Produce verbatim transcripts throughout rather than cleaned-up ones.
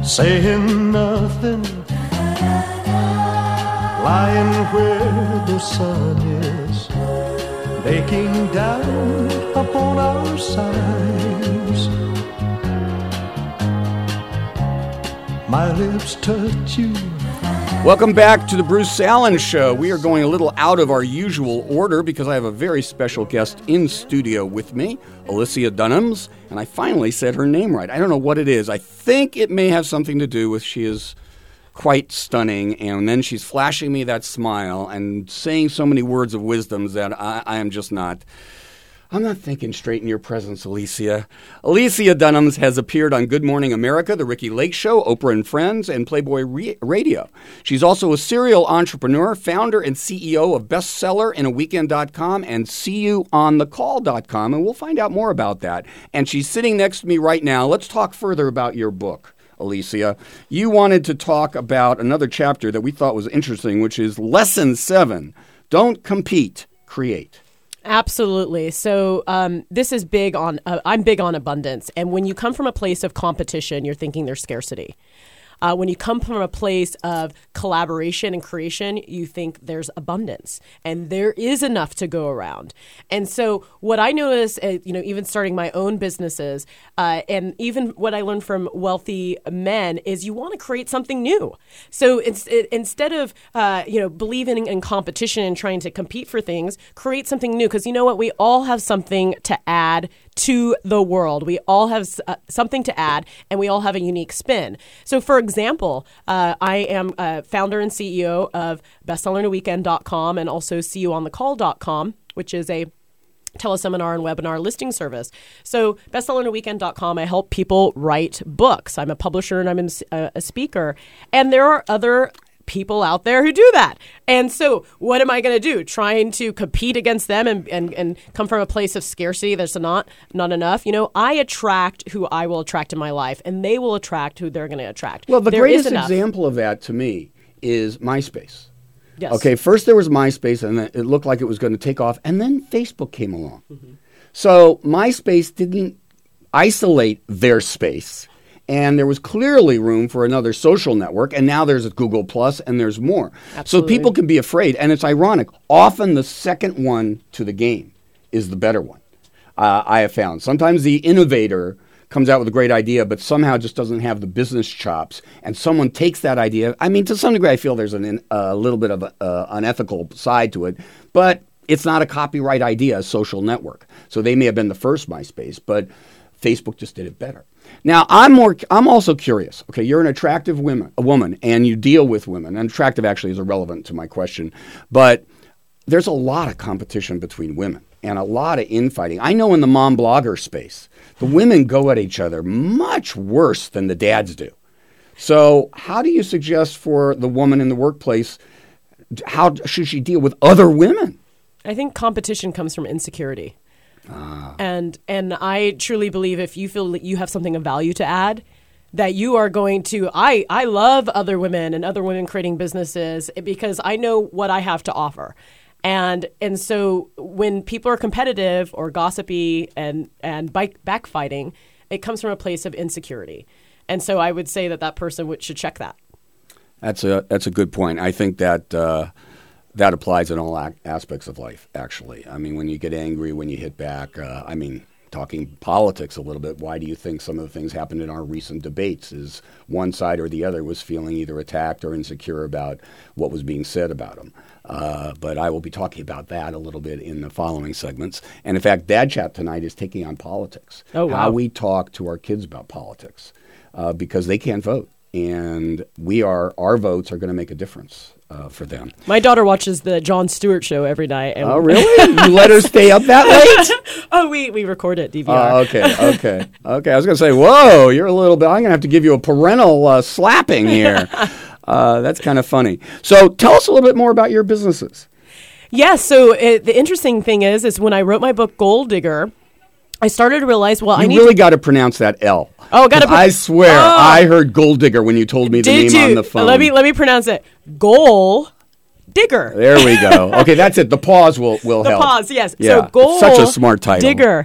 saying nothing, lying where the sun is, baking down upon our sides. My lips touch you. Welcome back to the Bruce Allen Show. We are going a little out of our usual order because I have a very special guest in studio with me, Alicia Dunhams, and I finally said her name right. I don't know what it is. I think it may have something to do with she is quite stunning, and then she's flashing me that smile and saying so many words of wisdom that I, I am just not... I'm not thinking straight in your presence, Alicia. Alicia Dunhams has appeared on Good Morning America, The Ricky Lake Show, Oprah and Friends, and Playboy Re- Radio. She's also a serial entrepreneur, founder and C E O of bestseller in a weekend dot com and see you on the call dot com, and we'll find out more about that. And she's sitting next to me right now. Let's talk further about your book, Alicia. You wanted to talk about another chapter that we thought was interesting, which is Lesson seven, Don't Compete, Create. Absolutely. So um, this is big on, uh, I'm big on abundance. And when you come from a place of competition, you're thinking there's scarcity. Uh, when you come from a place of collaboration and creation, you think there's abundance and there is enough to go around. And so what I notice, uh, you know, even starting my own businesses uh, and even what I learned from wealthy men is you want to create something new. So it's, it, instead of, uh, you know, believing in competition and trying to compete for things, create something new. Because you know what? We all have something to add to the world. We all have uh, something to add, and we all have a unique spin. So, for example, uh, I am uh, founder and C E O of bestseller in a weekend dot com and also see you on the call dot com, which is a teleseminar and webinar listing service. So bestseller in a weekend dot com, I help people write books. I'm a publisher and I'm a, a speaker. And there are other people out there who do that. And so what am I going to do? Trying to compete against them and, and, and come from a place of scarcity. There's not, not enough. You know, I attract who I will attract in my life, and they will attract who they're going to attract. Well, the there greatest example of that to me is MySpace. Yes. Okay, first there was MySpace, and it looked like it was going to take off, and then Facebook came along. Mm-hmm. So MySpace didn't isolate their space. And there was clearly room for another social network, and now there's a Google Plus, and there's more. Absolutely. So people can be afraid, and it's ironic. Often the second one to the game is the better one, uh, I have found. Sometimes the innovator comes out with a great idea, but somehow just doesn't have the business chops, and someone takes that idea. I mean, to some degree, I feel there's a uh, little bit of an uh, unethical side to it, but it's not a copyright idea, a social network. So they may have been the first MySpace, but Facebook just did it better. Now, I'm more. I'm also curious. Okay, you're an attractive woman, a woman, and you deal with women. And attractive actually is irrelevant to my question, but there's a lot of competition between women and a lot of infighting. I know in the mom blogger space, the women go at each other much worse than the dads do. So, how do you suggest for the woman in the workplace? How should she deal with other women? I think competition comes from insecurity. Ah. And and I truly believe if you feel that you have something of value to add, that you are going to, I, I love other women and other women creating businesses because I know what I have to offer. And and so when people are competitive or gossipy and, and bike, backfighting, it comes from a place of insecurity. And so I would say that that person would, should check that. That's a, that's a good point. I think that... Uh, That applies in all ac- aspects of life, actually. I mean, when you get angry, when you hit back, uh, I mean, talking politics a little bit, why do you think some of the things happened in our recent debates is one side or the other was feeling either attacked or insecure about what was being said about them? Uh, but I will be talking about that a little bit in the following segments. And in fact, Dad Chat tonight is taking on politics. Oh, wow. How we talk to our kids about politics uh, because they can't vote. And we are, our votes are going to make a difference uh, for them. My daughter watches the Jon Stewart show every night. And oh, really? You let her stay up that late? oh, we, we record it, D V R. Oh, okay, okay. Okay, I was going to say, whoa, you're a little bit, I'm going to have to give you a parental uh, slapping here. uh, that's kind of funny. So tell us a little bit more about your businesses. Yeah, so it, the interesting thing is, is when I wrote my book, Gold Digger, I started to realize, well, you I need You really to... got to pronounce that L. Oh, got to... Pro- I swear, oh. I heard Gold Digger when you told me the Did name you? on the phone. Let me let me pronounce it. Gold Digger. There we go. Okay, that's it. The pause will, will the help. The pause, yes. Yeah, so Gold such a smart title. Digger.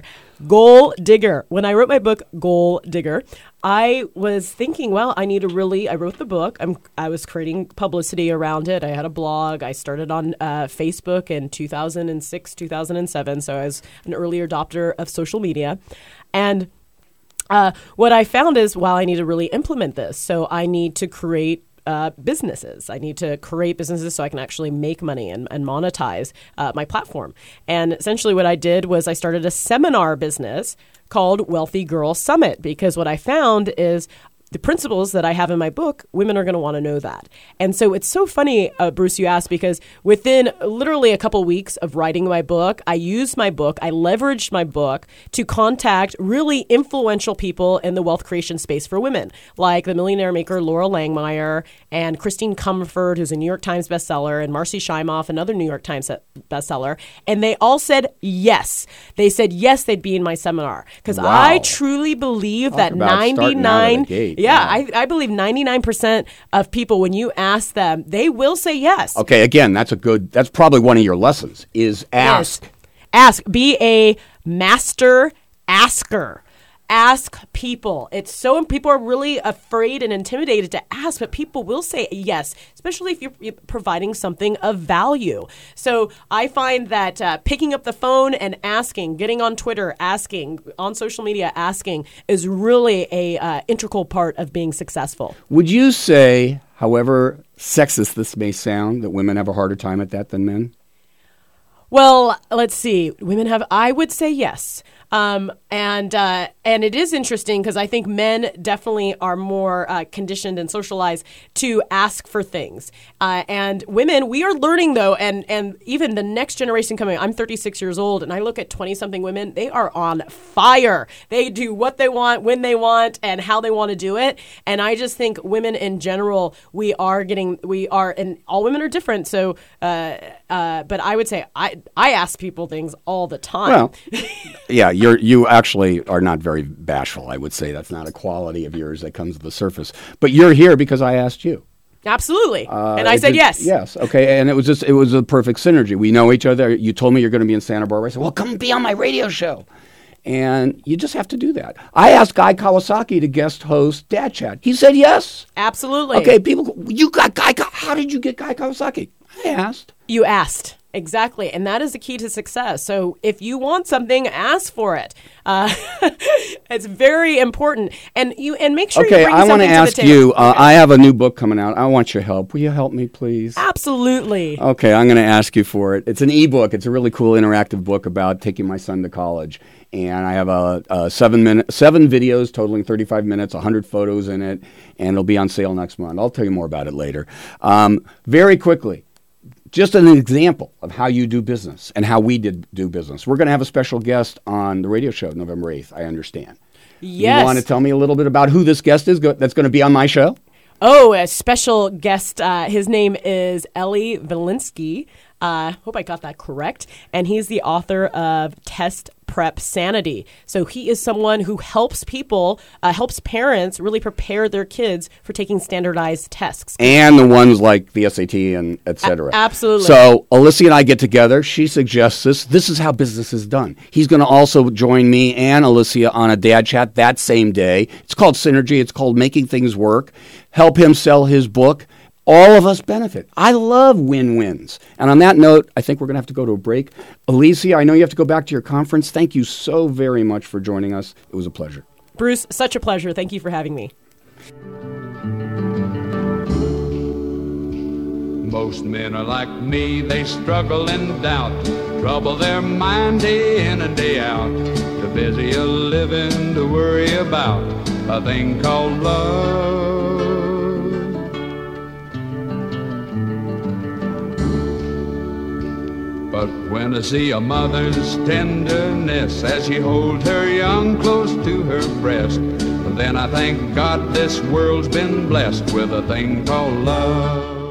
Goal Digger. When I wrote my book, Goal Digger, I was thinking, well, I need to really, I wrote the book. I'm, I was creating publicity around it. I had a blog. I started on uh, Facebook in two thousand six, two thousand seven. So I was an early adopter of social media. And uh, what I found is, well, I need to really implement this. So I need to create Uh, businesses. I need to create businesses so I can actually make money and, and monetize uh, my platform. And essentially what I did was I started a seminar business called Wealthy Girl Summit, because what I found is the principles that I have in my book, women are going to want to know that. And so it's so funny, uh, Bruce, you asked, because within literally a couple weeks of writing my book, I used my book, I leveraged my book to contact really influential people in the wealth creation space for women, like the millionaire maker Laura Langmeyer and Christine Comfort, who's a New York Times bestseller, and Marcy Shimoff, another New York Times bestseller. And they all said yes. They said yes, they'd be in my seminar, because Wow. I truly believe Talk that about starting out of the ninety-nine gate. Yeah, Wow. I, I believe ninety-nine percent of people, when you ask them, they will say yes. Okay, again, that's a good, that's probably one of your lessons, is ask. Yes. Ask. Be a master asker. Ask people. It's so, people are really afraid and intimidated to ask, but people will say yes, especially if you're, you're providing something of value. So I find that uh, picking up the phone and asking, getting on Twitter, asking, on social media, asking is really a uh, integral part of being successful. Would you say, however sexist this may sound, that women have a harder time at that than men? Well, let's see. Women have, I would say yes. Um, and uh, and it is interesting because I think men definitely are more uh, conditioned and socialized to ask for things. Uh, and women, we are learning, though, and, and even the next generation coming, I'm thirty-six years old, and I look at twenty-something women, they are on fire. They do what they want, when they want, and how they want to do it. And I just think women in general, we are getting, we are, and all women are different. So, uh, uh, but I would say I, I ask people things all the time. Well, yeah, you're, you actually are not very bashful, I would say. That's not a quality of yours that comes to the surface. But you're here because I asked you. Absolutely. Uh, and I said did, yes. Yes. Okay. And it was just, it was a perfect synergy. We know each other. You told me you're going to be in Santa Barbara. I said, well, come be on my radio show. And you just have to do that. I asked Guy Kawasaki to guest host Dad Chat. He said yes. Absolutely. Okay. People, go, you got Guy. How did you get Guy Kawasaki? I asked. You asked. Exactly. And that is the key to success. So if you want something, ask for it. Uh, it's very important. And you and make sure okay, you bring I something want to to ask the table. you, uh, Okay. I have a new book coming out. I want your help. Will you help me, please? Absolutely. Okay, I'm going to ask you for it. It's an ebook. It's a really cool interactive book about taking my son to college. And I have a, a seven minute, seven videos totaling thirty-five minutes, one hundred photos in it, and it'll be on sale next month. I'll tell you more about it later. Um, very quickly, just an example of how you do business and how we did do business. We're going to have a special guest on the radio show November eighth, I understand. Yes. You want to tell me a little bit about who this guest is go- that's going to be on my show? Oh, a special guest. Uh, his name is Eli Valinsky. I uh, hope I got that correct. And he's the author of Test Prep Sanity. So he is someone who helps people, uh, helps parents really prepare their kids for taking standardized tests. And the ones like the S A T and et cetera. A- absolutely. So Alyssa and I get together. She suggests this. This is how business is done. He's going to also join me and Alyssa on a dad chat that same day. It's called Synergy. It's called Making Things Work. Help him sell his book. All of us benefit. I love win-wins. And on that note, I think we're going to have to go to a break. Alicia, I know you have to go back to your conference. Thank you so very much for joining us. It was a pleasure. Bruce, such a pleasure. Thank you for having me. Most men are like me, they struggle and doubt, trouble their mind day in and day out, too busy a living to worry about a thing called love. But when I see a mother's tenderness as she holds her young close to her breast, then I thank God this world's been blessed with a thing called love.